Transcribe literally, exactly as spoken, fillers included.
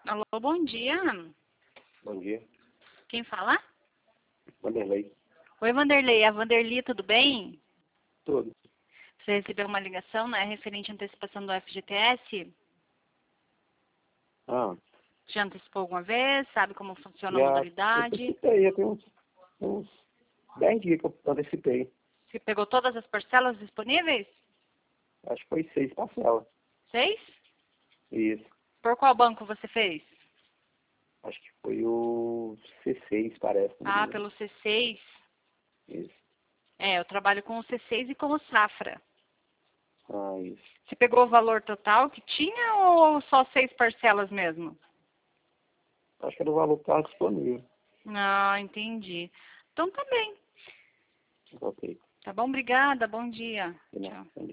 Alô, bom dia. Bom dia. Quem fala? Vanderlei. Oi, Vanderlei. A Vanderlei, tudo bem? Tudo. Você recebeu uma ligação, né, referente à antecipação do F G T S? Ah, Já antecipou alguma vez? Sabe como funciona a já modalidade? antecipei, já tem uns, uns dez dias que eu antecipei. Você pegou todas as parcelas disponíveis? Acho que foi seis parcelas. Seis? Isso. Por qual banco você fez? Acho que foi o C seis, parece. não me Ah, engano. pelo C seis. Isso. É, eu trabalho com o C seis e com o Safra. Ah, isso. Você pegou o valor total que tinha ou só seis parcelas mesmo? Acho que era o valor que estava disponível. Ah, entendi. Então tá bem. Ok. Tá bom? Obrigada. Bom dia. De nada. Tchau. Bom dia.